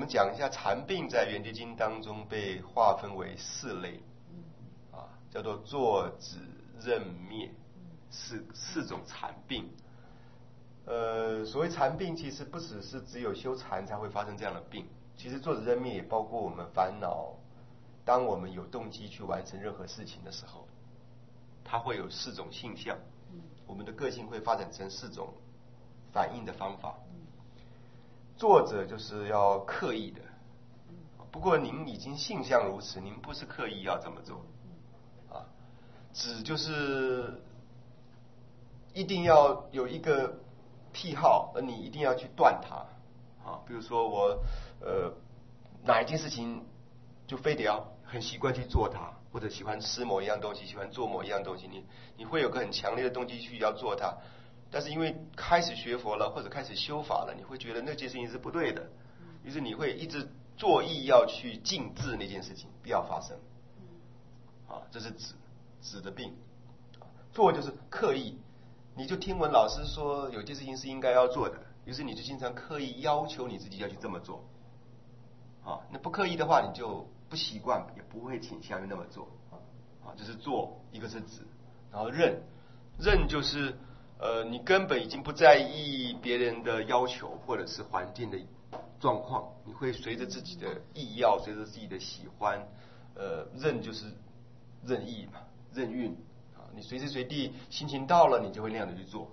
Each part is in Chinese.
们讲一下禅病在圆觉经当中被划分为4类，叫做坐止任灭，四种禅病。所谓禅病，其实不只有修禅才会发生这样的病，其实坐止任灭也包括我们烦恼。当我们有动机去完成任何事情的时候，它会有4种性向，我们的个性会发展成4种反应的方法。作者就是要刻意的，不过您已经性向如此，您不是刻意要这么做啊。止就是一定要有一个癖好，而你一定要去断它啊。比如说我哪一件事情就非得要很习惯去做它，或者喜欢吃某一样东西，喜欢做某一样东西，你会有个很强烈的动机去要做它。但是因为开始学佛了，或者开始修法了，你会觉得那件事情是不对的，于是你会一直作意要去禁止那件事情不要发生。这是止的病。做就是刻意，你就听闻老师说有件事情是应该要做的，于是你就经常刻意要求你自己要去这么做。那不刻意的话，你就不习惯，也不会倾向于那么做。这是做，一个是止，然后任就是你根本已经不在意别人的要求或者是环境的状况，你会随着自己的意要，随着自己的喜欢，任就是任意嘛，任运你随时随地心情到了，你就会那样的去做。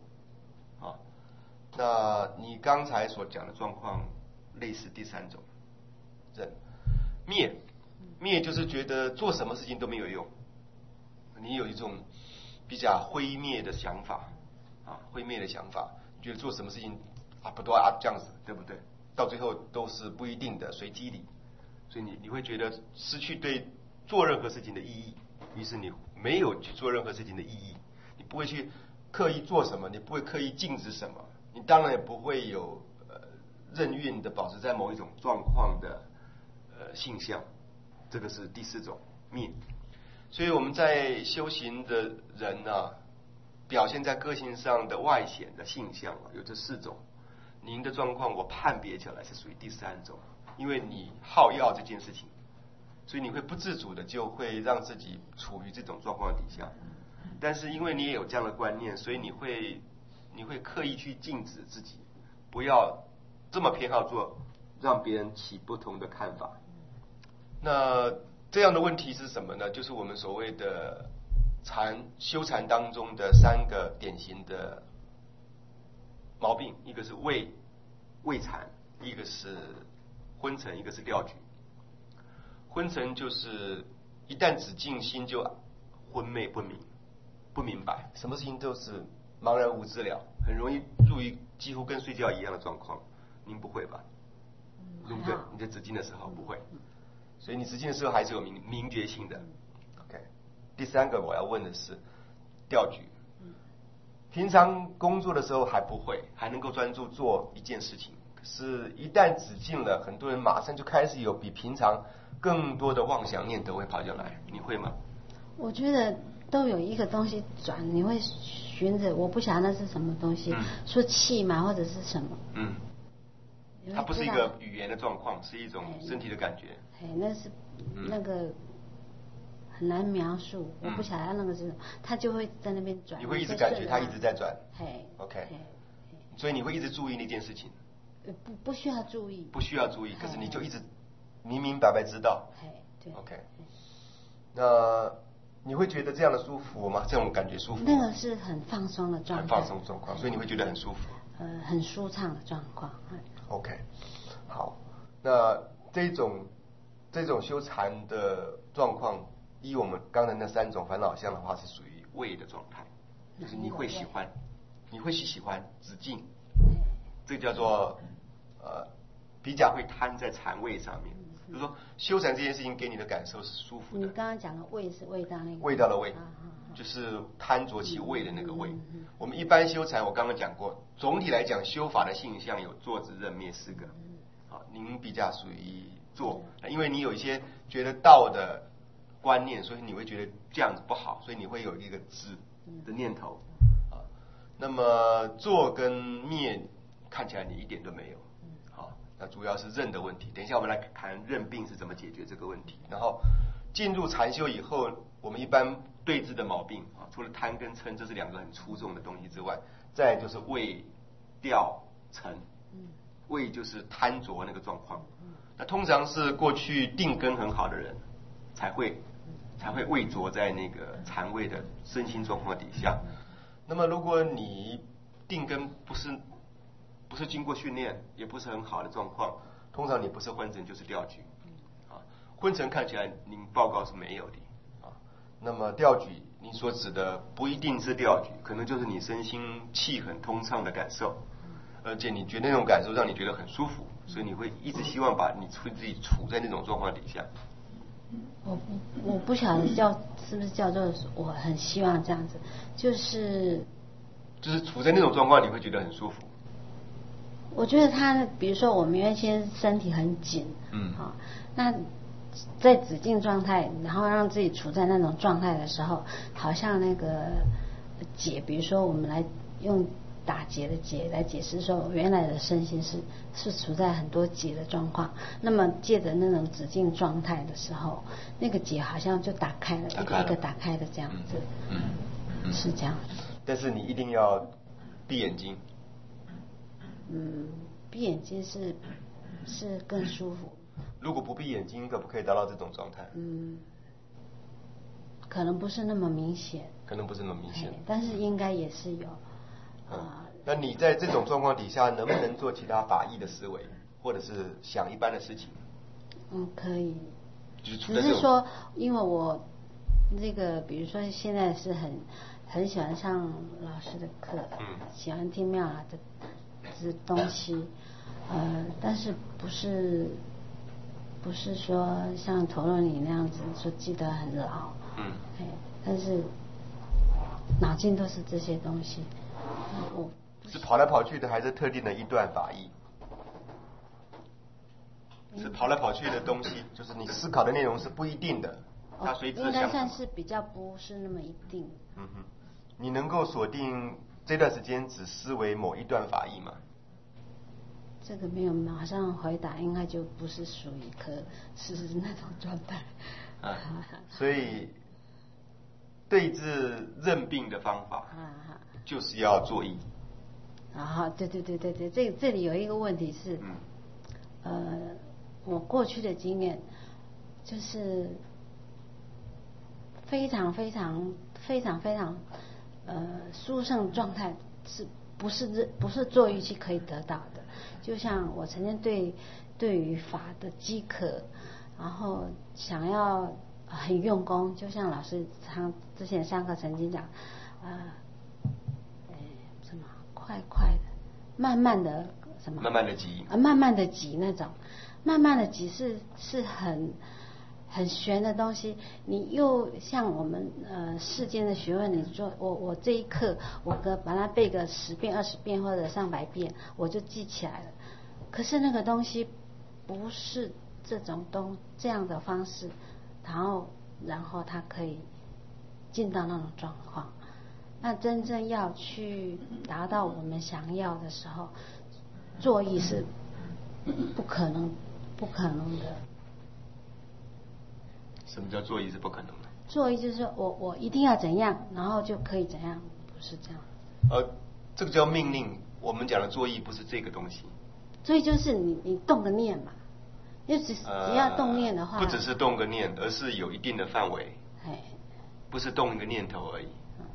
那你刚才所讲的状况类似第3种。任灭就是觉得做什么事情都没有用，你有一种比较灰灭的想法灰灭的想法，觉得做什么事情不都这样子，对不对？到最后都是不一定的，随机理，所以你会觉得失去对做任何事情的意义，于是你没有去做任何事情的意义，你不会去刻意做什么，你不会刻意禁止什么，你当然也不会有任运的保持在某一种状况的性向，这个是第4种灭。所以我们在修行的人表现在个性上的外显的性向有这4种。您的状况我判别起来是属于第3种，因为你好要这件事情，所以你会不自主的就会让自己处于这种状况底下。但是因为你也有这样的观念，所以你会刻意去禁止自己不要这么偏好做，让别人起不同的看法。那这样的问题是什么呢？就是我们所谓的修禅当中的3个典型的毛病，一个是畏禅，一个是昏沉，一个是掉举。昏沉就是一旦只静心就昏昧不明白，什么事情都是茫然无知了，很容易入于几乎跟睡觉一样的状况。您不会吧？对不对？你在止静的时候不会，所以你止静的时候还是有明觉性的。OK， 第3个我要问的是掉举。平常工作的时候还不会，还能够专注做一件事情，可是一旦止静了，很多人马上就开始有比平常更多的妄想念头会跑进来，你会吗？ 我觉得都有一个东西转，你会寻着，我不晓得那是什么东西，说气嘛或者是什么。 它不是一个语言的状况，是一种身体的感觉。 那是那个很难描述，我不晓得那个是，它就会在那边转。 你会一直感觉它一直在转。OK， 所以你会一直注意那件事情。 不需要注意。 不需要注意，可是你就一直明白知道。 对。 OK， 那你会觉得这样的舒服吗？这种感觉舒服吗？ 那个是很放松的状态。 很放松的状况，所以你会觉得很舒服。 很舒畅的状况。 OK， 好，那这种修禅的状况，依我们刚才那3种烦恼相的话，是属于畏的状态，就是你会喜欢止静，这个叫做比较会贪在禅味上面。就是说修禅这件事情给你的感受是舒服的。 你刚刚讲的味是味道那个味道的味，就是贪着其味的那个味。我们一般修禅，我刚刚讲过，总体来讲修法的性向有坐止任灭4个。您比较属于坐，因为你有一些觉得道的观念，所以你会觉得这样子不好，所以你会有一个止的念头。那么坐跟灭看起来你一点都没有。 那主要是认的问题。等一下我们来谈认病是怎么解决这个问题。然后进入禅修以后，我们一般对治的毛病啊，除了贪跟嗔，这是两个很出众的东西之外，再来就是畏、调、嗔。畏就是贪着那个状况。那通常是过去定根很好的人才会畏着在那个禅位的身心状况底下。那么如果你定根不是经过训练，也不是很好的状况，通常你不是昏沉就是调举啊。昏沉看起来您报告是没有的啊。那么调举你所指的不一定是调举，可能就是你身心气很通畅的感受，而且你觉得那种感受让你觉得很舒服，所以你会一直希望把你自己处在那种状况底下。 我不晓得是不是叫做我很希望这样子，就是处在那种状况你会觉得很舒服。 我觉得他比如说我们原先身体很紧，那在止静状态，然后让自己处在那种状态的时候，好像那个解，比如说我们来用打结的结来解释说，原来的身心是处在很多结的状况。那么借着那种止静状态的时候，那个结好像就打开了，一个一个打开的这样子。是这样。 但是你一定要闭眼睛。 闭眼睛是更舒服。 如果不闭眼睛，可不可以达到这种状态？ 可能不是那么明显。但是应该也是有。 那你在这种状况底下，能不能做其他法义的思维，或者是想一般的事情？ 可以。 只是说，因为我这个，比如说现在是很喜欢上老师的课，喜欢听妙老的这东西，但是不是说像陀罗尼那样子说记得很牢，但是脑筋都是这些东西。 是跑来跑去的，还是特定的一段法义？是跑来跑去的东西，就是你思考的内容是不一定的，它随之应该算是比较不是那么一定。 你能够锁定这段时间只思维某一段法义吗？ 这个没有马上回答，应该就不是属于是那种状态。 所以对治认病的方法，就是要作意。 对，这里有一个问题是，我过去的经验就是非常殊胜状态，不是做预期可以得到的。就像我曾经对于法的饥渴，然后想要很用功，就像老师之前上课曾经讲，什么快的，慢慢的什么， 慢慢的急， 慢慢的急那种，慢慢的急是很玄的东西。你又像我们世间的学问，你说我这一课我把它背个10遍20遍或者上百遍，我就记起来了。可是那个东西不是这样的方式，然后它可以进到那种状况。那真正要去达到我们想要的时候，作意是不可能的。 什么叫作意是不可能的？ 作意就是说我一定要怎样，然后就可以怎样，不是这样。 这个叫命令。我们讲的作意不是这个东西。 作意就是你动个念嘛，只要动念的话， 不只是动个念，而是有一定的范围，不是动一个念头而已。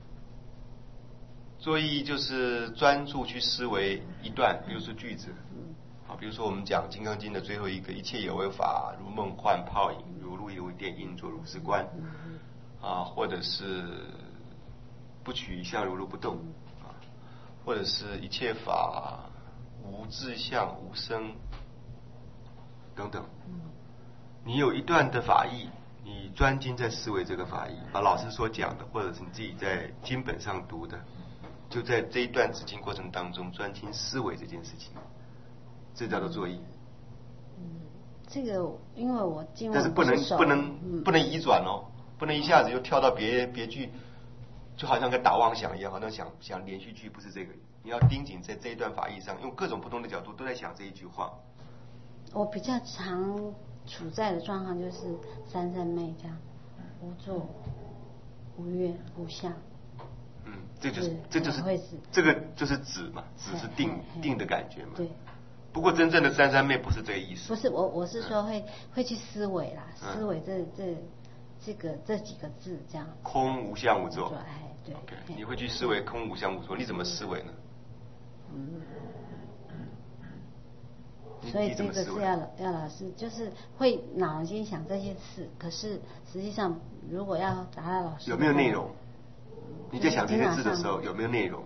作意就是专注去思维一段，比如说句子，比如说我们讲《金刚经》的最后一个，一切有为法，如梦幻泡影，如露亦如电，应作如是观，或者是不取一相，如如不动，或者是一切法无自相，无生等等。你有一段的法义，你专精在思维这个法义，把老师所讲的，或者是你自己在经本上读的，就在这一段止静过程当中专心思维这件事情，这叫做作意。 这个因为我经文但是不能移转哦，不能一下子又跳到别句，就好像跟打妄想一样，好像想连续句，不是这个。你要盯紧在这一段法义上，用各种不同的角度都在想这一句话， 我比较常处在的状况就是三三昧这样，无作、无愿、无相。 这就是会是这个就是止嘛，止是定的感觉嘛。 对。 不过真正的三三昧不是这个意思。 不是我是说会去思维啦，思维这几个字这样。 空无相无作。 对。 OK， 你会去思维空无相无作，你怎么思维呢？ 所以这个是要老师就是会脑筋想这些事，可是实际上如果要达到老师有没有内容？你在想这些字的时候有没有内容？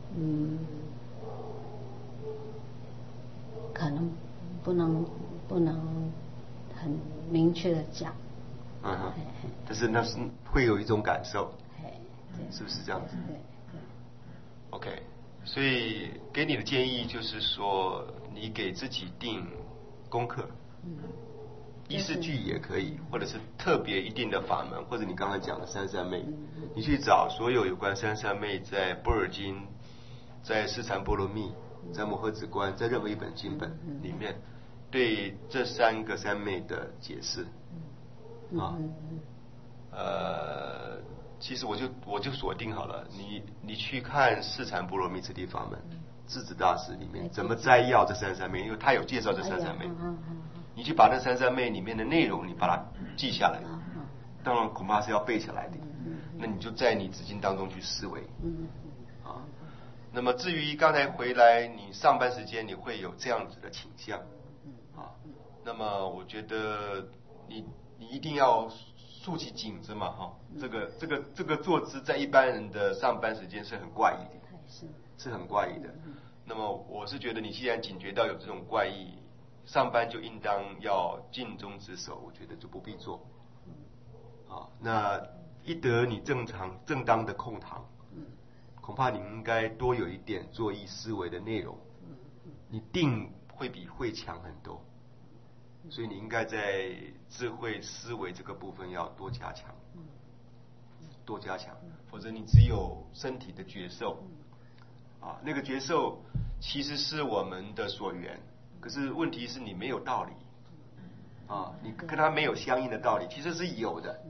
可能不能很明确的讲。 但是那是会有一种感受，是不是这样子？ 对。 OK， 所以给你的建议就是说，你给自己定功课，依式句也可以，或者是特别一定的法门，或者你刚才讲的三三昧，你去找所有有关三三昧在般若经、在释禅波罗蜜、在摩诃止观、在任何一本经本里面，对这三个三昧的解释。其实我就锁定好了，你去看释禅波罗蜜次第法门，智子大师里面怎么摘要这三三昧，因为他有介绍这三三昧，你去把那三三昧里面的内容你把它记下来，当然恐怕是要背下来的，那你就在你止经当中去思维。那么至于刚才回来你上班时间你会有这样子的倾向，那么我觉得你一定要竖起颈子嘛，这个坐姿在一般人的上班时间是很怪异的，是很怪异的。那么我是觉得你既然警觉到有这种怪异，上班就应当要尽忠职守，我觉得就不必做。那一得你正当的空堂，恐怕你应该多有一点作意思维的内容，你定会比会强很多。所以你应该在智慧思维这个部分要多加强，否则你只有身体的觉受，那个觉受其实是我们的所缘，可是问题是你没有道理，你跟它没有相应的道理，其实是有的，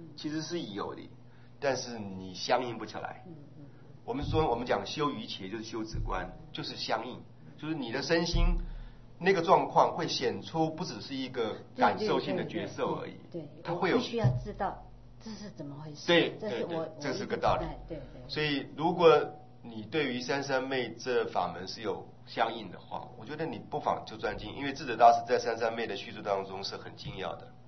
但是你相应不起来。我们讲修瑜伽就是修止观，就是相应，就是你的身心。那个状况会显出不只是一个感受性的觉受而已，它会有必须要知道这是怎么回事， 对， 这是个道理， 对。 所以如果你对于三三昧这法门是有相应的话，我觉得你不妨就专精，因为智者大师在三三昧的叙述当中是很精要的，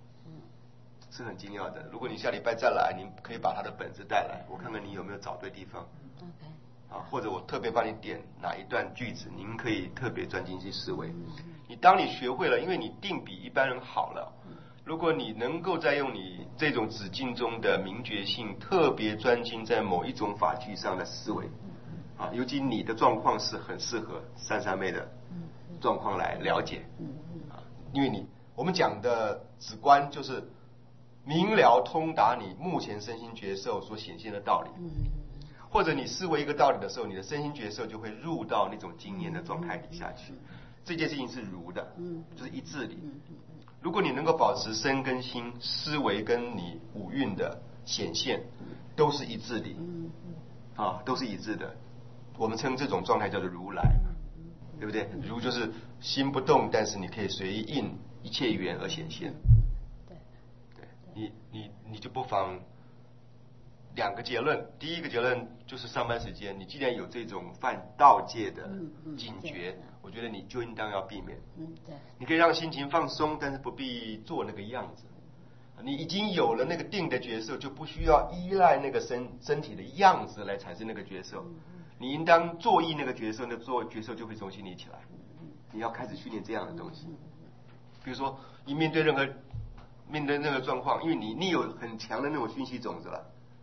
如果你下礼拜再来，你可以把他的本子带来，我看看你有没有找对地方。或者我特别帮你点哪一段句子，您可以特别专精去思维。当你学会了，因为你定比一般人好了，如果你能够再用你这种止境中的明觉性，特别专精在某一种法句上的思维，尤其你的状况是很适合三三昧的状况来了解，因为我们讲的止观就是明了通达你目前身心觉受所显现的道理。或者你思维一个道理的时候，你的身心觉受就会入到那种经验的状态里下去。这件事情是如的，就是一致理。如果你能够保持身跟心、思维跟你五蕴的显现都是一致理，都是一致的，我们称这种状态叫做如来，对不对？如就是心不动，但是你可以随应一切缘而显现。对，你就不妨。两个结论，第一个结论就是上班时间，你既然有这种犯道戒的警觉，我觉得你就应当要避免。你可以让心情放松，但是不必做那个样子。你已经有了那个定的觉受，就不需要依赖那个身体的样子来产生那个觉受。你应当作意那个觉受，那做觉受就会从心里起来。你要开始训练这样的东西。比如说，你面对那个状况，因为你有很强的那种熏习种子了。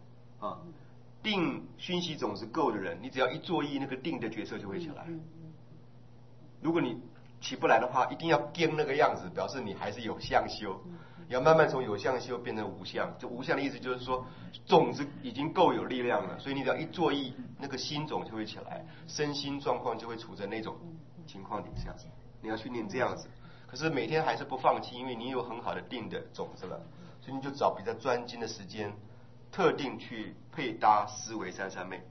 定熏习种子够的人，你只要一作意，那个定的觉受就会起来。如果你起不来的话，一定要跟那个样子，表示你还是有相修。要慢慢从有相修变成无相。这无相的意思就是说，种子已经够有力量了，所以你只要一作意，那个心种就会起来，身心状况就会处在那种情况底下。你要训练这样子。 可是每天还是不放弃，因为你有很好的定的种子了，所以你就找比较专精的时间，特定去配搭思维三三昧。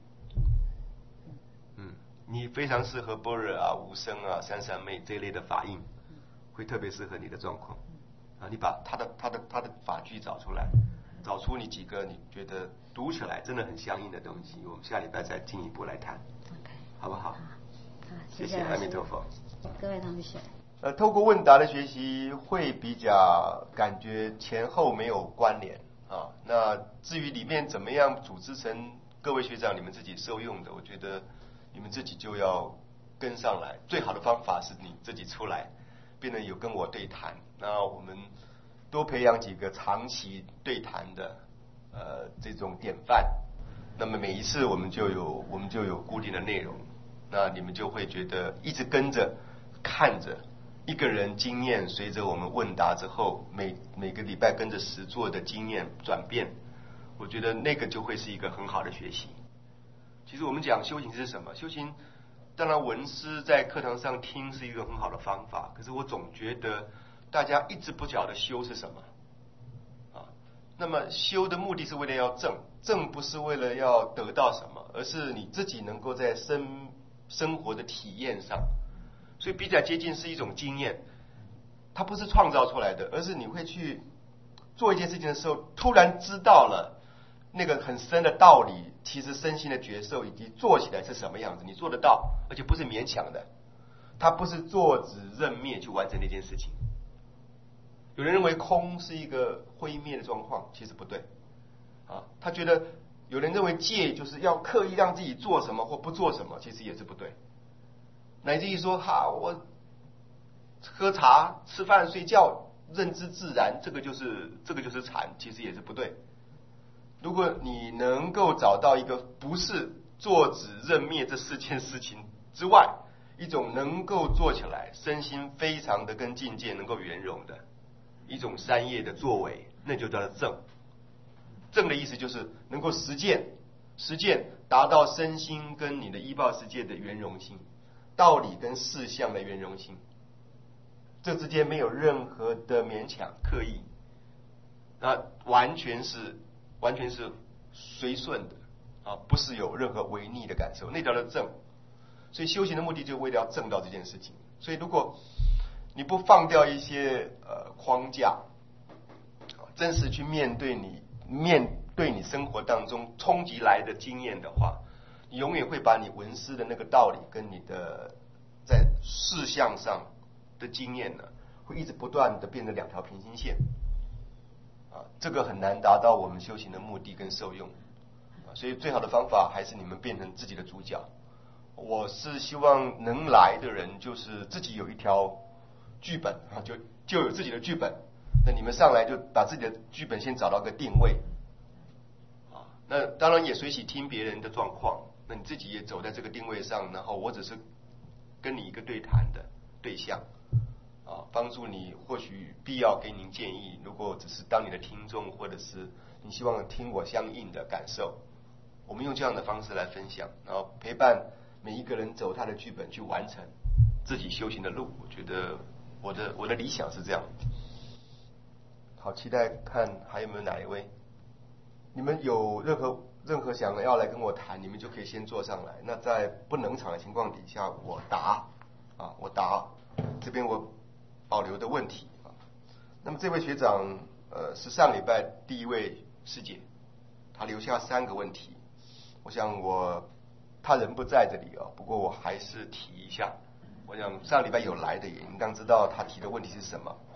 你非常适合般若啊、无生啊、三三昧这一类的法印，会特别适合你的状况。你把他的法句找出来，找出你几个你觉得读起来真的很相应的东西，我们下礼拜再进一步来谈， OK， 好不好？ 好， 谢谢阿弥陀佛。 各位同学。 透过问答的学习会比较感觉前后没有关联啊。那至于里面怎么样组织成各位学长你们自己受用的，我觉得你们自己就要跟上来。最好的方法是你自己出来，变得有跟我对谈。那我们多培养几个长期对谈的这种典范。那么每一次我们就有固定的内容，那你们就会觉得一直跟着看着。一个人经验随着我们问答之后，每个礼拜跟着实作的经验转变，我觉得那个就会是一个很好的学习。其实我们讲修行是什么？修行当然文师在课堂上听是一个很好的方法，可是我总觉得大家一直不晓得修是什么啊。那么修的目的是为了要正不是为了要得到什么，而是你自己能够在生活的体验上。所以比较接近是一种经验，它不是创造出来的，而是你会去做一件事情的时候，突然知道了那个很深的道理，其实身心的觉受以及做起来是什么样子，你做得到，而且不是勉强的，它不是坐止认灭去完成那件事情。有人认为空是一个灰灭的状况，其实不对啊。他觉得有人认为戒就是要刻意让自己做什么或不做什么，其实也是不对。乃至于说我喝茶、吃饭、睡觉，认知自然，这个就是禅，其实也是不对。如果你能够找到一个不是坐止认灭这4件事情之外，一种能够做起来身心非常的跟境界能够圆融的一种三业的作为，那就叫做正。正的意思就是能够实践达到身心跟你的依报世界的圆融性，道理跟事项的圆融性，这之间没有任何的勉强刻意，完全是随顺的啊，不是有任何违逆的感受，那叫做正。所以修行的目的就为了要正到这件事情。所以如果你不放掉一些框架，真实去面对你生活当中冲击来的经验的话，你永远会把你闻思的那个道理跟你的在事项上的经验呢，会一直不断的变成2条平行线这个很难达到我们修行的目的跟受用所以最好的方法还是你们变成自己的主角。我是希望能来的人就是自己有一条剧本就有自己的剧本，那你们上来就把自己的剧本先找到个定位那当然也随喜听别人的状况，那你自己也走在这个定位上，然后我只是跟你一个对谈的对象帮助你，或许必要给您建议，如果只是当你的听众，或者是你希望听我相应的感受，我们用这样的方式来分享，然后陪伴每一个人走他的剧本去完成自己修行的路。我觉得我的理想是这样。好，期待看还有没有哪一位，你们有任何想要来跟我谈，你们就可以先坐上来。那在不冷场的情况底下，我答这边我保留的问题那么这位学长是上礼拜第一位师姐，他留下3个问题，我想他人不在这里不过我还是提一下。我想上礼拜有来的也应当知道他提的问题是什么。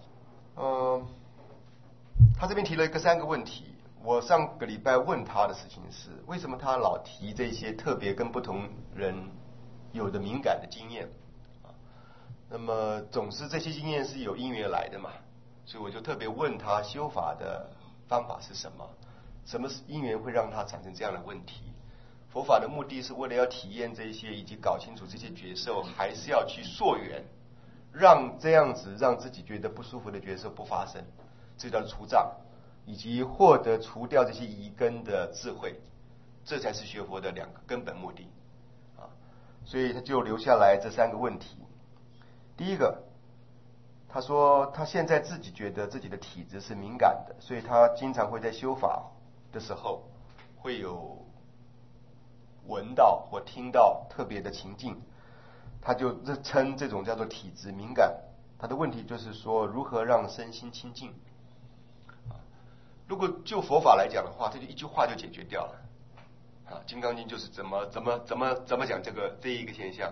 他这边提了3个问题。我上个礼拜问他的事情是，为什么他老提这些特别跟不同人有的敏感的经验那么总是这些经验是有因缘来的嘛，所以我就特别问他修法的方法是什么，什么因缘会让他产生这样的问题。佛法的目的是为了要体验这些，以及搞清楚这些觉受，还是要去溯源，让这样子让自己觉得不舒服的觉受不发生，这叫除障，以及获得除掉这些疑根的智慧，这才是学佛的2个根本目的所以他就留下来这3个问题。第一个， 他说他现在自己觉得自己的体质是敏感的，所以他经常会在修法的时候会有闻到或听到特别的情境，他就称这种叫做体质敏感。他的问题就是说如何让身心清净。如果就佛法来讲的话，这就一句话就解决掉了。《金刚经》就是怎么讲这一个现象。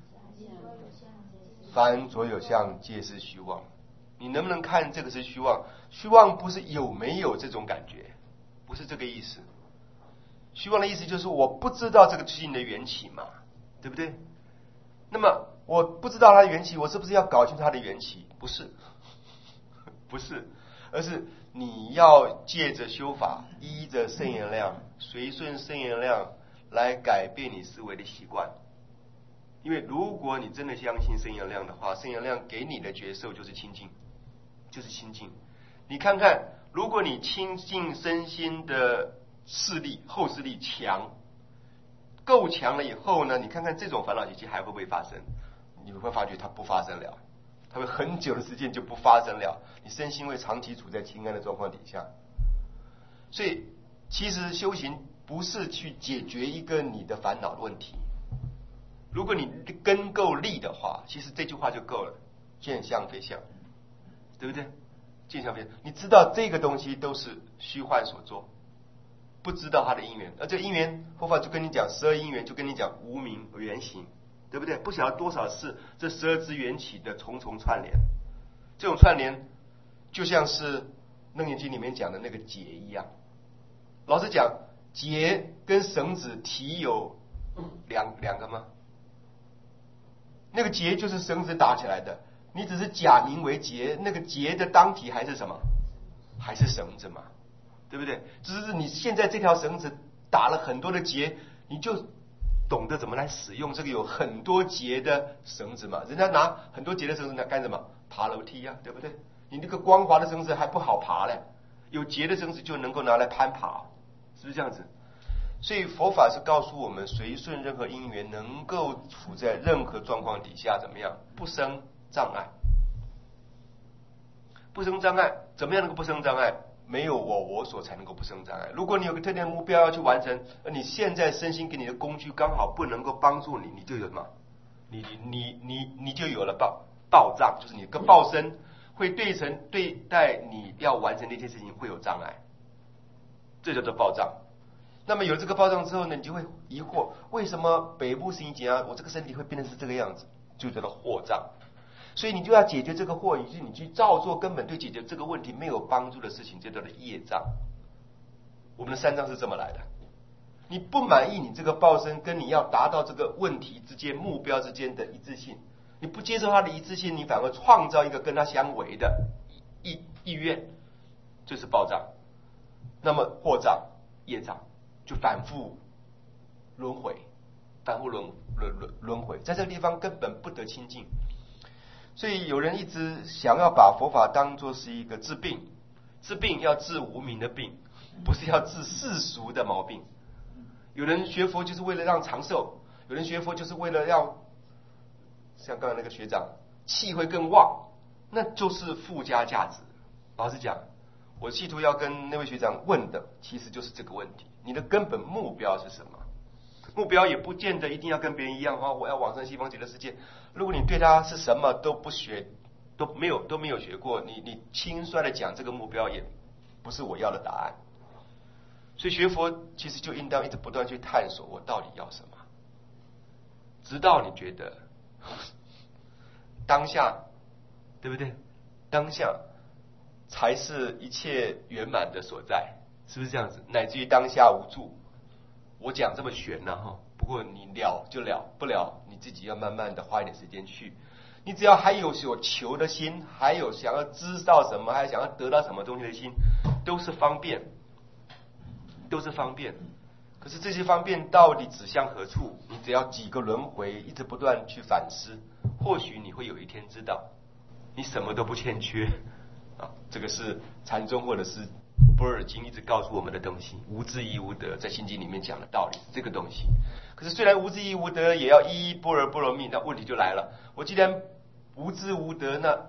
凡所有相，皆是虚妄。你能不能看这个是虚妄？虚妄不是有没有这种感觉，不是这个意思。虚妄的意思就是我不知道这个事情的缘起嘛，对不对？那么我不知道它的缘起，我是不是要搞清楚它的缘起？不是，不是，而是你要借着修法，依着圣言量，随顺圣言量来改变你思维的习惯。因为如果你真的相信圣言量的话，圣言量给你的觉受就是清净，就是清净。你看看，如果你清净身心的势力后势力强，够强了以后呢，你看看这种烦恼习气还会不会发生？你会发觉它不发生了，它会很久的时间就不发生了，你身心会长期处在清安的状况底下。所以其实修行不是去解决一个你的烦恼的问题，如果你根够力的话，其实这句话就够了，见相非相，对不对？见相非相，你知道这个东西都是虚幻所作，不知道它的因缘，而这个因缘佛法就跟你讲12因缘，就跟你讲无明缘行，对不对？不晓得多少是这12支缘起的重重串联，这种串联就像是楞严经里面讲的那个结一样。老实讲，结跟绳子体有两个吗？那个结就是绳子打起来的，你只是假名为结，那个结的当体还是什么？还是绳子嘛，对不对？只是你现在这条绳子打了很多的结，你就懂得怎么来使用这个有很多结的绳子嘛。人家拿很多结的绳子来干什么？爬楼梯啊，对不对？你那个光滑的绳子还不好爬嘞，有结的绳子就能够拿来攀爬，是不是这样子？所以佛法是告诉我们，随顺任何因缘，能够处在任何状况底下，怎么样不生障碍？不生障碍，怎么样能够不生障碍？没有我所才能够不生障碍。如果你有个特定的目标要去完成，而你现在身心给你的工具刚好不能够帮助你，你就有什么？你就有了报障，就是你跟报身会对待你要完成那件事情会有障碍，这叫做报障。那么有这个报障之后呢，你就会疑惑，为什么北部是一节啊，我这个身体会变成是这个样子，就叫做惑障。所以你就要解决这个惑，以及你去照做根本对解决这个问题没有帮助的事情，这叫做业障。我们的三障是这么来的。你不满意你这个报身跟你要达到这个问题之间目标之间的一致性，你不接受它的一致性，你反而创造一个跟它相违的意愿，这是报障。那么惑障、业障就反复轮回，反复轮回，在这个地方根本不得清净。所以有人一直想要把佛法当作是一个治病，治病要治无明的病，不是要治世俗的毛病。有人学佛就是为了让长寿，有人学佛就是为了要像刚才那个学长气会更旺，那就是附加价值。老实讲，我企图要跟那位学长问的其实就是这个问题，你的根本目标是什么？目标也不见得一定要跟别人一样我要往生西方极乐世界。如果你对他是什么都不学，都没有学过，你轻率的讲这个目标也不是我要的答案。所以学佛其实就应当一直不断去探索我到底要什么，直到你觉得当下，对不对？当下才是一切圆满的所在，是不是这样子？乃至于当下无助。我讲这么玄哈，不过你了就了，不了你自己要慢慢的花一点时间去。你只要还有所求的心，还有想要知道什么，还有想要得到什么东西的心，都是方便，都是方便。可是这些方便到底指向何处？你只要几个轮回，一直不断去反思，或许你会有一天知道，你什么都不欠缺啊！这个是禅宗或者是般若经一直告诉我们的东西，无智亦无得，在心经里面讲的道理是这个东西。可是虽然无智亦无得，也要依般若波罗蜜，那问题就来了，我既然无智无得，那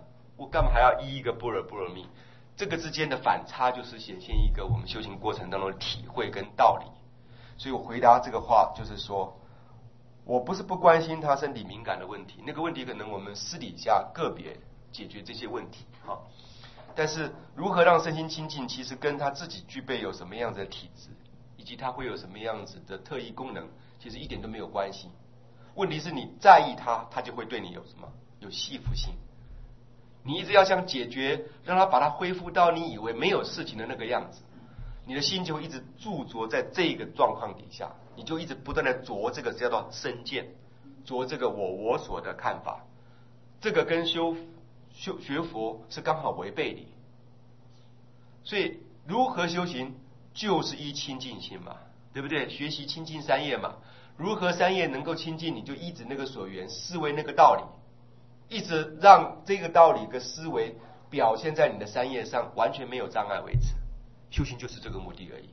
我干嘛还要一个般若波罗蜜？这个之间的反差就是显现一个我们修行过程当中的体会跟道理。所以我回答这个话就是说，我不是不关心他身体敏感的问题，那个问题可能我们私底下个别解决这些问题，但是如何让身心清净，其实跟他自己具备有什么样子的体质，以及他会有什么样子的特异功能，其实一点都没有关系。问题是你在意他，他就会对你有什么？有系服性。你一直要想解决，让他把它恢复到你以为没有事情的那个样子，你的心就会一直驻着在这个状况底下，你就一直不断的着这个叫做身见，着这个我所的看法，这个跟学佛是刚好违背的。所以如何修行，就是依清净心嘛，对不对？学习清净三业嘛，如何三业能够清净，你就依止那个所缘，思维那个道理，一直让这个道理跟思维表现在你的三业上，完全没有障碍为止。修行就是这个目的而已。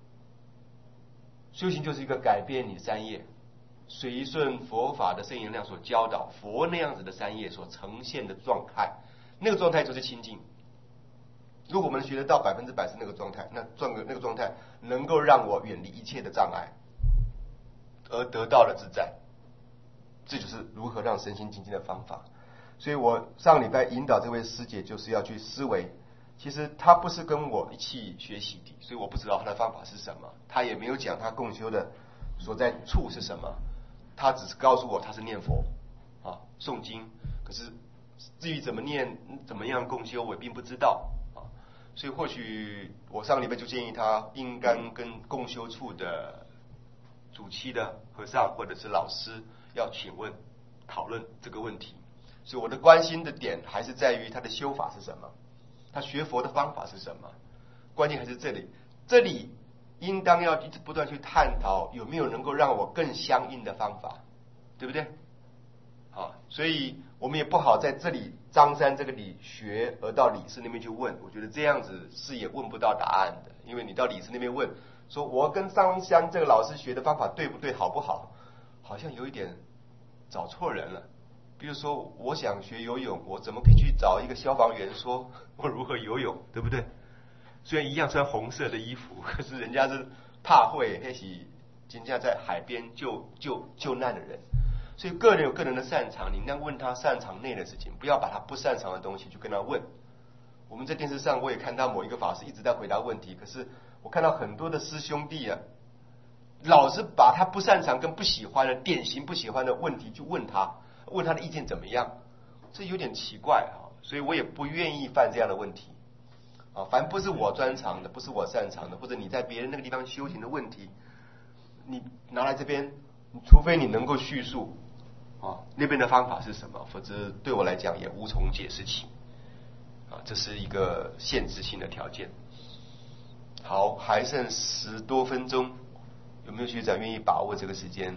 修行就是一个改变你三业，随顺佛法的圣言量所教导，佛那样子的三业所呈现的状态，那个状态就是清净。如果我们学得到100%是那个状态，那个状态能够让我远离一切的障碍，而得到了自在。这就是如何让身心清净的方法。所以我上礼拜引导这位师姐，就是要去思维，其实她不是跟我一起学习的，所以我不知道她的方法是什么，她也没有讲她共修的所在处是什么，她只是告诉我她是念佛诵经，可是至于怎么念怎么样共修，我并不知道所以或许我上礼拜就建议她应该跟共修处的主期的和尚或者是老师要请问讨论这个问题。所以我的关心的点还是在于他的修法是什么，他学佛的方法是什么，关键还是这里。这里应当要一直不断去探讨有没有能够让我更相应的方法，对不对？所以我们也不好在这里张三这个理学而到理事那边去问，我觉得这样子是也问不到答案的。因为你到理事那边问说我跟张三这个老师学的方法对不对好不好，好像有一点找错人了。比如说我想学游泳，我怎么可以去找一个消防员说我如何游泳，对不对？虽然一样穿红色的衣服，可是人家是怕会那是人家在海边救难的人。所以个人有个人的擅长，你应该问他擅长内的事情，不要把他不擅长的东西去跟他问。我们在电视上我也看到某一个法师一直在回答问题，可是我看到很多的师兄弟老是把他不擅长跟不喜欢的典型不喜欢的问题去问他的意见怎么样，这有点奇怪所以我也不愿意犯这样的问题凡不是我专长的，不是我擅长的，或者你在别人那个地方修行的问题，你拿来这边，除非你能够叙述那边的方法是什么，否则对我来讲也无从解释起这是一个限制性的条件。好，还剩10多分钟，有没有学长愿意把握这个时间？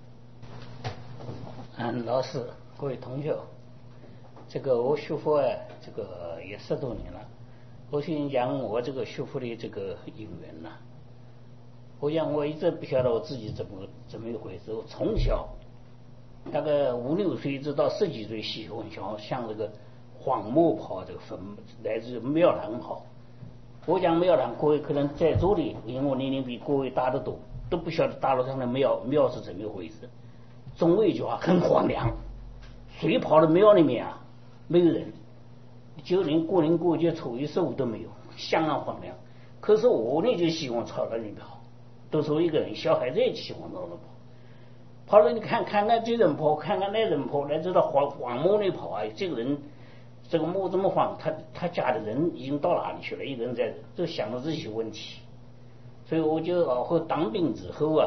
老师，各位同学，这个我学佛这个也10多年了。我先讲我这个学佛的这个因缘呐。我讲我一直不晓得我自己怎么一回事。我从小大概5、6岁一直到10几岁，喜欢像这个荒漠跑这个坟，来自庙堂跑。我讲庙堂，各位可能在座的，因为我年龄比各位大得多，都不晓得大陆上的庙是怎么一回事。总有一句话很荒凉，谁跑到庙里面没有人，就连过年过节初一15都没有，相当荒凉。可是我呢就喜欢朝那里跑，都是我一个人，小孩子也喜欢到那跑了你看看这人跑，看看那人跑，来知道荒漠里跑这个人这个墓这么荒，他家的人已经到哪里去了？一个人在就想到这些问题，所以我就后当兵之后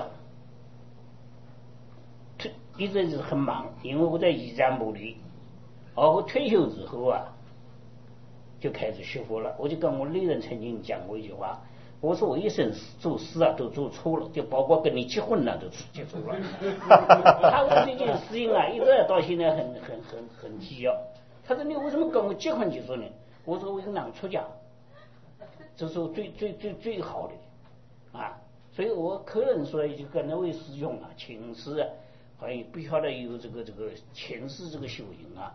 一直是很忙，因为我在驿站部里。我退休之后就开始学佛了。我就跟我内人曾经讲过一句话，我说我一生做事都做错了，就包括跟你结婚都结错了。他为这件事情一直到现在很计较。他说你为什么跟我结婚就说呢？我说我跟他出家，这是我最好的所以我可能说就跟那位师兄前世好像不晓得有这个前世这个修行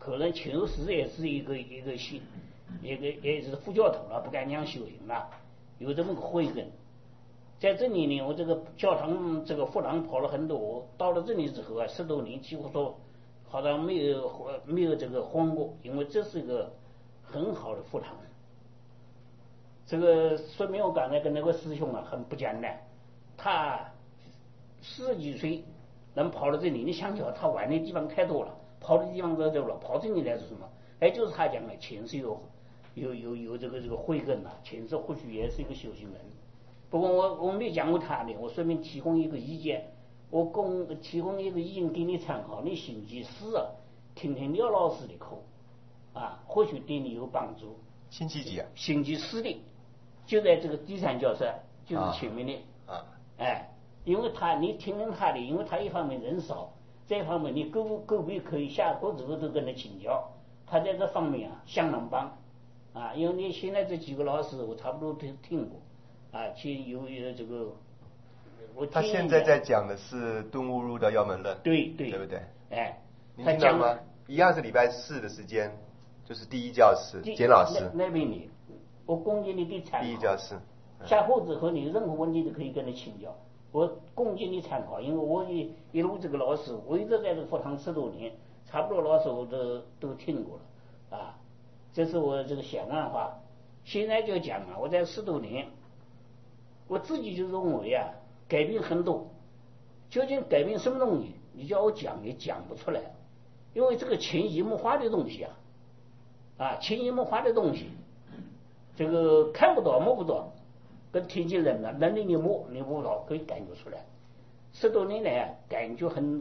可能求实也是一个信，也是佛教徒了，不敢讲修行了，有这么个慧根。在这里呢，我这个教堂这个佛堂跑了很多，到了这里之后啊，10多年几乎说好像没有这个换过，因为这是一个很好的佛堂。这个说明我刚才跟那个师兄啊很不简单，他40几岁能跑到这里，你想想他玩的地方太多了，跑的地方都多了，跑这里来是什么？哎，就是他讲的前世有这个慧根了，前世或许也是一个修行人。不过我没讲过他的，我顺便提供一个意见，提供一个意见给你参考。你星期四啊，听听廖老师的课啊，或许对你有帮助。 星期几啊？ 星期四的，就在这个第3教室，就是前面的。哎，因为你听听他的，因为他一方面人少，这一方面你各位可以下课之后都跟他请教，他在这方面啊相当棒啊。因为你现在这几个老师我差不多都听过啊，有这个。 他现在在讲的是顿悟入道要门论， 对不对？ 哎， 你听到吗？一样是礼拜4的时间，就是第1教室，简老师那边你，我供给你的参考。 第1教室， 下课之后你任何问题都可以跟他请教，我供给你参考。因为我一路这个老师，我一直在这个佛堂10多年，差不多老师我都听过了啊。这是我这个想法话。现在就讲啊，我在10多年，我自己就认为啊，改变很多。究竟改变什么东西？你叫我讲也讲不出来，因为这个潜移默化的东西潜移默化的东西，这个看不到摸不到，跟天气冷了，冷的你摸不到，可以感觉出来。10多年来啊，感觉很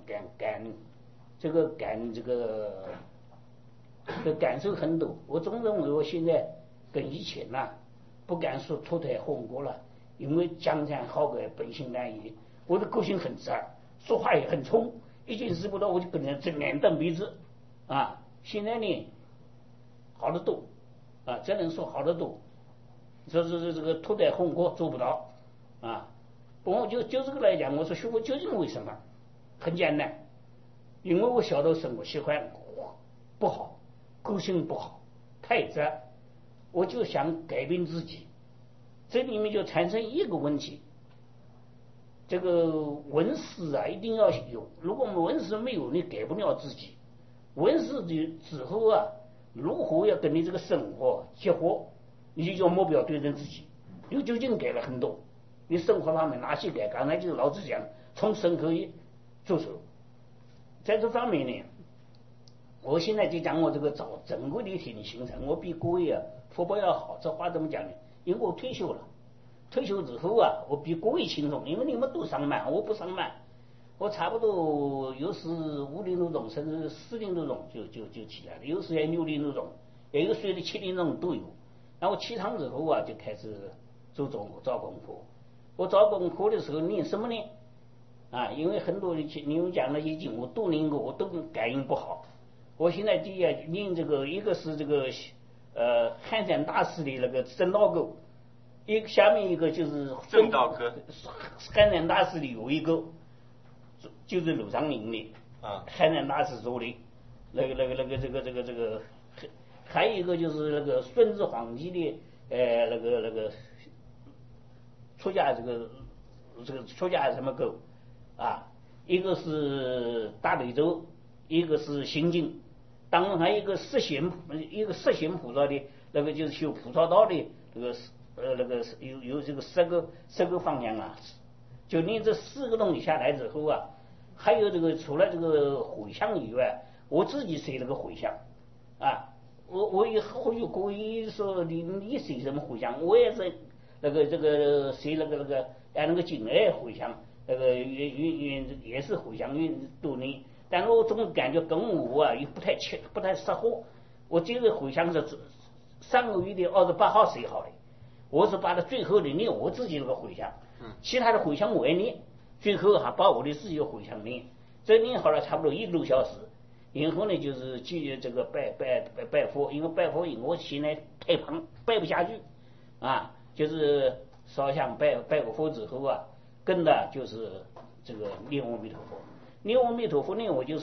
感受很多。我总认为我现在跟以前不敢说脱胎换骨了，因为江山好改本性难移，我的个性很直，说话也很冲，一件事不到我就跟人正脸瞪鼻子现在呢好得多只能说好得多。这个脱胎换骨做不到不过就这个来讲，我说学佛究竟为什么？很简单，因为我小的生活习惯不好，个性不好，太直，我就想改变自己。这里面就产生一个问题，这个文思一定要有，如果我们文思没有，你改不了自己。文思之后如何要跟你这个生活结合，你就要目标对准自己。因为究竟改了很多，你生活方面哪些改？刚才就是老子讲，从生可以着手。在这方面呢，我现在就讲我这个找整个的一天的行程，我比各位福报要好。这话怎么讲呢？因为我退休了，退休之后我比各位轻松，因为你们都上班，我不上班，我差不多有时5点多钟，甚至4点多钟就起来了，有时也6点多钟，也有睡的7点钟都有。然后起床之后就开始找功课。我找功课的时候念什么呢？因为很多的你们讲的已经我都念过，我都感应不好。我现在第一念这个，一个是这个汉山大师的那个正道歌，下面一个就是正道歌。 汉山大师的有一个就是鲁长林的汉山大师说的那个还有一个就是那个顺治皇帝的那个出家这个出家什么歌一个是大悲咒，一个是心经，当然还有一个十贤菩萨的那个就是修菩萨道的那个有这个十个方向就念这4个东西下来之后还有这个除了这个回向以外，我自己写了个回向我也或许可以说你写什么回向，我也是这个写那个按那个经回向，那个也是回向多年，但是我总感觉跟我又不太适合。我这个回向是上个月的28号写好的，我是把它最后的念我自己那个回向，其他的回向我也念，最后还把我的自己的回向念，这念好了差不多1个多小时。然后呢，就是去这个拜佛，因为拜佛我现在太胖，拜不下去就是烧香拜过佛之后跟的就是这个念阿弥陀佛。念阿弥陀佛呢，我就是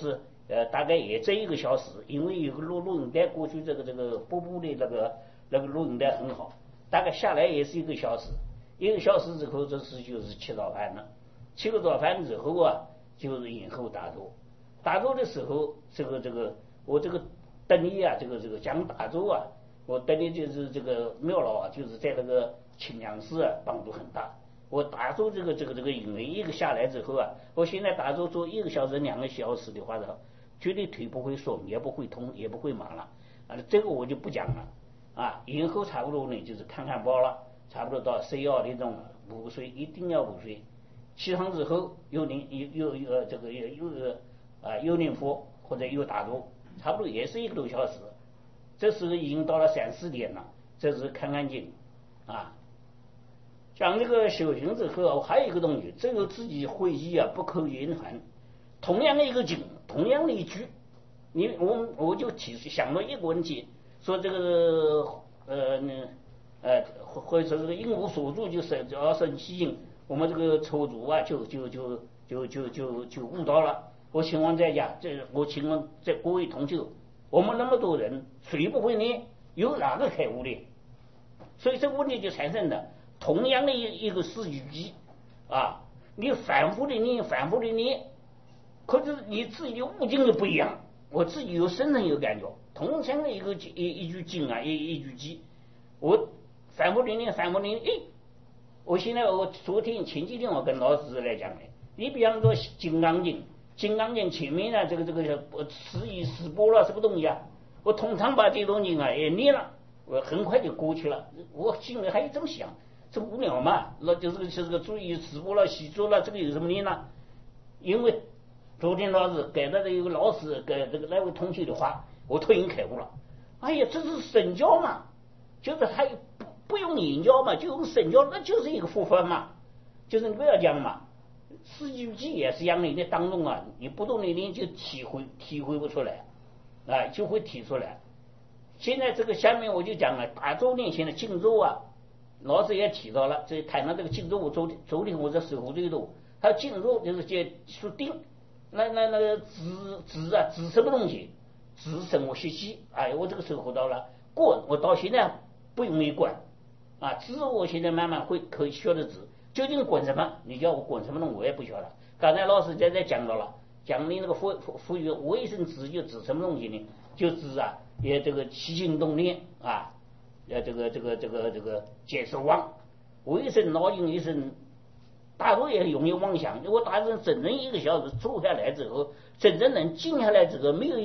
大概也这1个小时，因为有个录音带，过去这个播布的那个录音带很好，大概下来也是1个小时，1个小时之后，这是就是吃早饭了。吃个早饭之后啊，就是饮后打坐。打坐的时候，我这个等力啊，这个讲打坐啊，我等力就是这个庙老啊，就是在那个清凉寺啊，帮助很大。我打坐这个因为1个下来之后啊，我现在打坐做1个小时、2个小时的话呢，绝对腿不会酸，也不会痛，也不会麻了。这个我就不讲了。饮后差不多呢，就是看报了，差不多到睡觉那种午睡，一定要午睡。起床之后又念佛或者又打坐，差不多也是1个多小时。这时已经到了3、4点了，这是看经啊。讲这个修行之后，还有一个东西，只有自己会意啊，不可言传。同样的一个经，同样的一句，我就想到一个问题，说这个或者说这个因无所住就是要生起因，我们这个抽足啊就悟到了。我请问在家，我请问在各位同修，我们那么多人，谁不会念？有哪个开悟的？所以这个问题就产生了。同样的一个四句偈啊，你反复的念，可是你自己的悟境就不一样。我自己深有感觉，同样的一句经啊，一句偈，我反复的念，我现在前几天我跟老师来讲的，你比方说金刚经前面呢，这个十一十波了什么东西啊，我通常把这种经啊也念了，我很快就过去了。我心里还这么想，这无聊嘛，那就是个注意直播了、习作了，这个有什么念呢？因为昨天老师给了一个老师给这个那位同学的话，我突然开悟了。哎呀，这是神教嘛，就是还不用言教嘛，就用神教，那就是一个佛法嘛，就是你不要讲嘛。四句偈也是一样的，在当中啊，你不动的念就体会不出来啊，就会提出来。现在这个下面我就讲了，打坐念前的静坐啊。老师也提到了，这谈到这个静坐，我昨天我在守护这度，他静坐就是接说定，那个止什么东西，止什么学习，哎，我这个守护到了，我到现在不容易管啊，止我现在慢慢可以学的止，究竟管什么？你叫我管什么东西我也不晓得。刚才老师在讲到了，讲你那个佛语为什么止就止什么东西呢？就止啊，也这个起心动念啊。这个解释妄，我一生脑筋一生，打坐也容易妄想。我打坐整整1个小时坐下来之后，真正能静下来之后，没有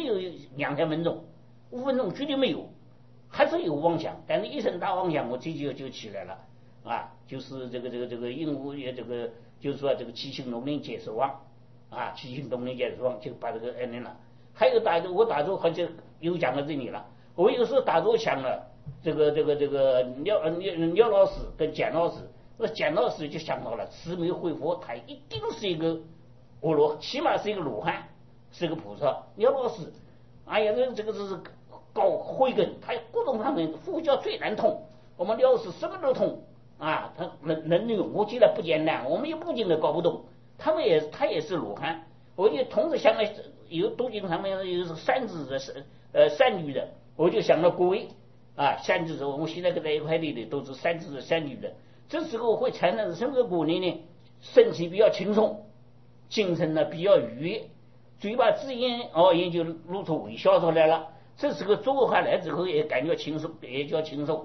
2、3分钟，5分钟绝对没有，还是有妄想。但是一声大妄想，我这就起来了啊，就是这个因无也就是说这个起心动念解释妄啊，起心动念解释妄就把这个念了。还有我打坐好像又讲到这里了，我有时候打坐想了。这个廖老师跟简老师，那简老师就想到了，慈眉慧佛，他一定是一个起码是一个罗汉，是一个菩萨。廖老师，哎呀，这个是搞慧根，他各种方面佛教最难通，我们廖老师什么都通啊，他能用我觉得不简单，我们也不仅的搞不懂，他也是罗汉。我就同时想到有读经上面有善知的善女的，我就想到各位。善知识，我们现在跟在一块里的都是善知识、善女的。这时候会产生什么果呢？身体比较轻松，精神呢比较愉悦，嘴巴自言而言就露出微笑出来了。这时候坐下来之后也感觉轻松，也叫轻松，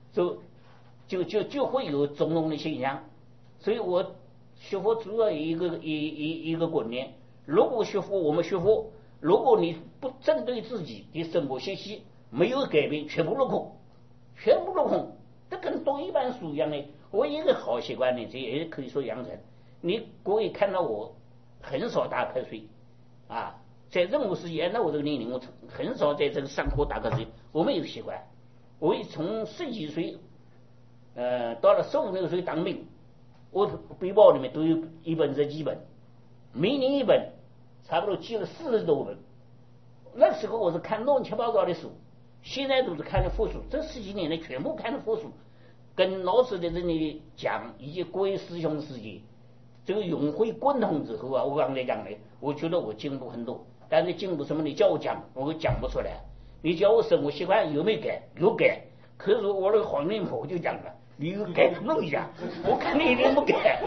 就会有种种的现象。所以我学佛主要一个观念：如果我们学佛，如果你不针对自己的生活学习。没有改变，全部落空，这跟读一本书一样的。我一个好习惯呢，这也可以说养成。你各位看到我很少打瞌睡啊，在任何时间，那我这个年龄，我很少在这个上课打瞌睡，我没有习惯。我从10几岁，到了15、16岁当兵，我背包里面都有一本日记本，每年一本，差不多记了40多本。那时候我是看乱七八糟的书。现在都是看的佛书，这10几年来全部看的佛书，跟老师在这里讲，以及各位师兄师姐，这个融会贯通之后啊，我刚才讲的，我觉得我进步很多。 但是进步什么，你叫我讲，我讲不出来。你叫我生活习惯有没有改？有改。可是我那个黄脸婆就讲了，你有改弄一下，我看你一定不改。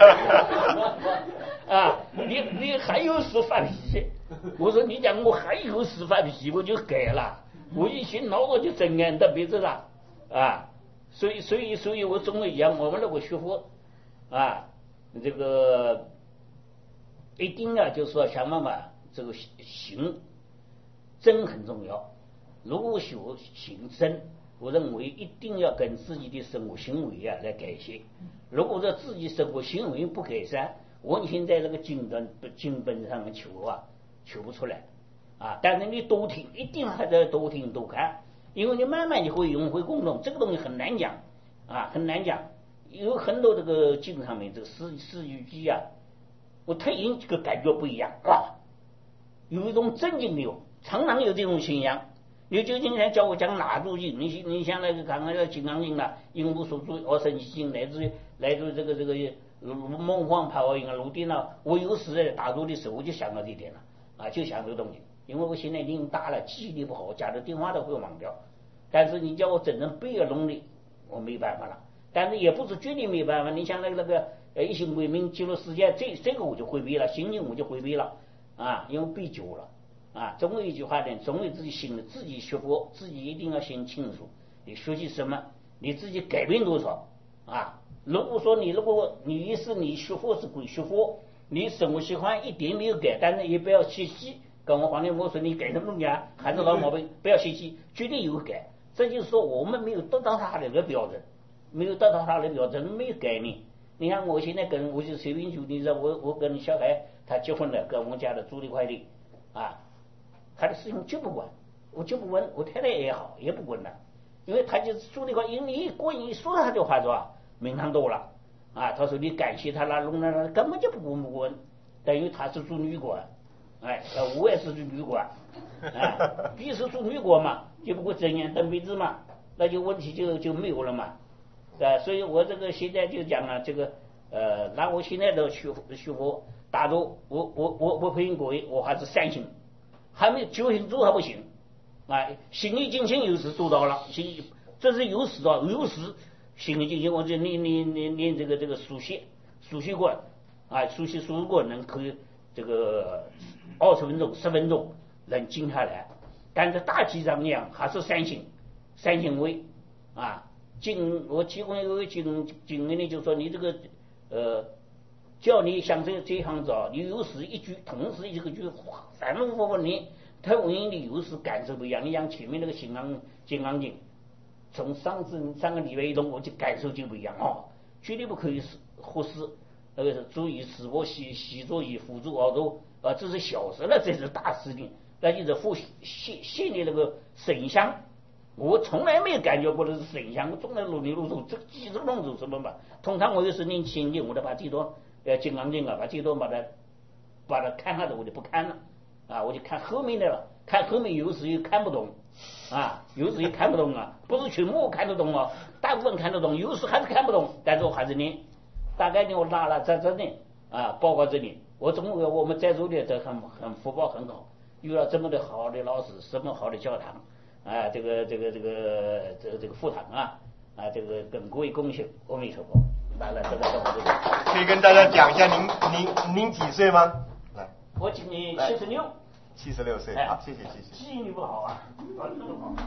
啊，你还有事发脾，我说你讲我还有事发脾，我就改了。我一心脑子就真安到别子了啊，所以我总会讲我们那个学佛啊，这个一定要就是说想办法这个行真很重要。如果学行真，我认为一定要跟自己的生活行为啊来改善。如果说自己生活行为不改善，完全在这个经本上面求不出来啊。但是你多听，一定还得多听多看，因为你慢慢你会融会贯通。这个东西很难讲啊，很难讲。有很多这个经上面这个四句偈啊，我突然这个感觉不一样啊，有一种震惊的，常常有这种现象。你就今天叫我讲哪部经，你像那个刚刚那个金刚经啦、应无所住、二圣经，乃至这个梦幻泡泡音啊、卢定啊，我有时在打坐的时候我就想到这一点了啊，就想这个东西。因为我现在已经大了，记忆力不好，家里电话都会忘掉。但是你叫我真正背了弄的，我没办法了。但是也不是绝对没办法。你像那个一心为民记录世界，这个我就会背了，心经我就会背了啊，因为背久了。啊，总有一句话呢，总有自己心里，自己学佛，自己一定要先清楚，你学习什么，你自己改变多少啊。如果说你意思你学佛是归学佛，你生活习惯一点没有改，但是也不要歇息。跟我黄连波说你改什么东西啊，还是老毛病，不要歇息，绝对有改。这就是说我们没有得到他的那个标准，没有得到他的标准，没有概念。你看我现在我就随便举例子，我跟小孩他结婚了，跟我们家的租的快递啊。他的事情就不管，我就不问，我太太也好也不问了，因为他就是说的话，因为你过一说他的话是吧，名堂多了啊。他说你感谢他啦，弄了根本就不问，等于他是住旅馆，哎，我也是住旅馆，啊，必须住旅馆嘛，就不过睁眼瞪鼻子嘛，那就问题就没有了嘛，啊，所以我这个现在就讲了这个那我现在的学佛大多我回应各位，我还是三行。还没有九行做还不行啊！心理境界有时做到了，这是有时啊，有时心理境界，我就练这个书写过啊，书写过能可以这个20分钟10分钟能静下来，但是大体上讲还是三行为啊。我提供一个经呢，就说你这个叫你像这行子啊，你有时一句，同时一个句反复问你，他问你有时感受不一样。你像前面那个金刚经，从上个礼拜一动，我就感受就不一样哦，绝对不可以忽视。那个是注意视我习作以辅助耳朵啊，这是小事了，这是大事情。那就是现的那个神像，我从来没有感觉过的是神像，我从来路这个几十弄走什么嘛。通常我就是念心经，我都把这段金刚经啊，把这段把它看下的我就不看了啊，我就看后面的了。看后面有时又看不懂啊，有时又看不懂啊，不是全部看得懂啊，大部分看得懂，有时还是看不懂，但是我还是念。大概呢我拉在这里啊，包括这里，我们在座的都很福报很好，遇到这么的好的老师，这么好的教堂啊，这个佛堂啊，这个跟各位共修，阿弥陀佛。 可以跟大家讲一下您几岁吗？来， 我今年76。 76岁，好，谢谢。 记忆力不好啊，这么好。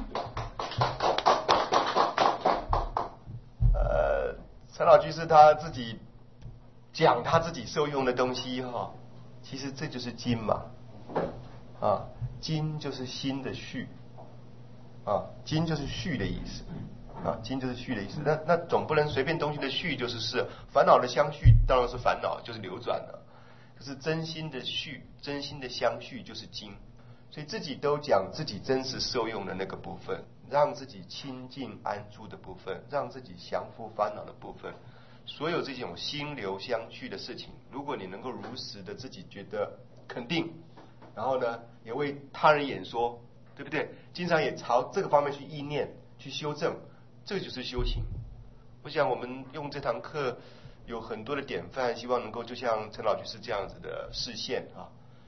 陈老居士他自己讲他自己受用的东西哈，其实这就是经嘛，啊，经就是心的序，啊，经就是序的意思，啊，经就是序的意思。那总不能随便东西的序就是烦恼的相续，当然是烦恼，就是流转了。可是真心的序，真心的相续就是经，所以自己都讲自己真实受用的那个部分，让自己清净安住的部分，让自己降服烦恼的部分，所有这种心流相续的事情，如果你能够如实的自己觉得肯定，然后呢也为他人演说，对不对？经常也朝这个方面去意念去修正，这就是修行。我想我们用这堂课有很多的典范，希望能够就像陈老居士这样子的示现啊，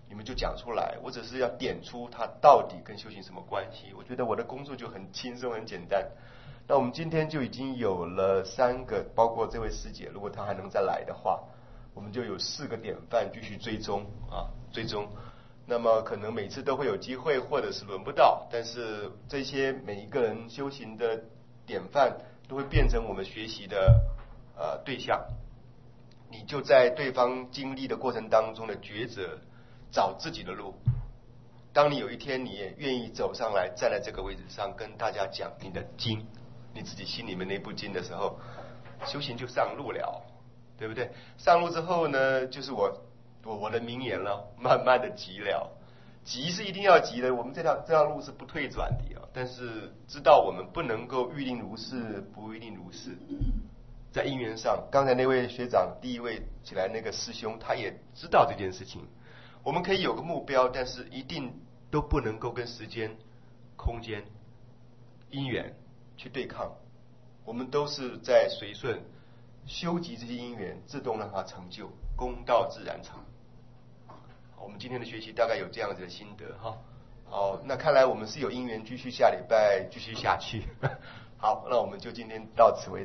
你们就讲出来，我只是要点出它到底跟修行什么关系。我觉得我的工作就很轻松很简单。那我们今天就已经有了3个，包括这位师姐，如果她还能再来的话，我们就有4个典范继续追踪啊，追踪。那么可能每次都会有机会，或者是轮不到，但是这些每一个人修行的典范都会变成我们学习的对象。你就在对方经历的过程当中的抉择，找自己的路。当你有一天你也愿意走上来，站在这个位置上跟大家讲你的经，你自己心里面那部经的时候，修行就上路了，对不对？上路之后呢，就是我的名言了，慢慢的急了。急是一定要急的，我们这条路是不退转的啊。但是知道我们不能够预定如是，不一定如是。在因缘上，刚才那位学长第一位起来那个师兄，他也知道这件事情。我们可以有个目标，但是一定都不能够跟时间、空间、因缘去对抗。我们都是在随顺修集这些因缘，自动让它成就，功到自然成。我们今天的学习大概有这样子的心得哈。好，那看来我们是有因缘继续下礼拜继续下去。好，那我们就今天到此为止。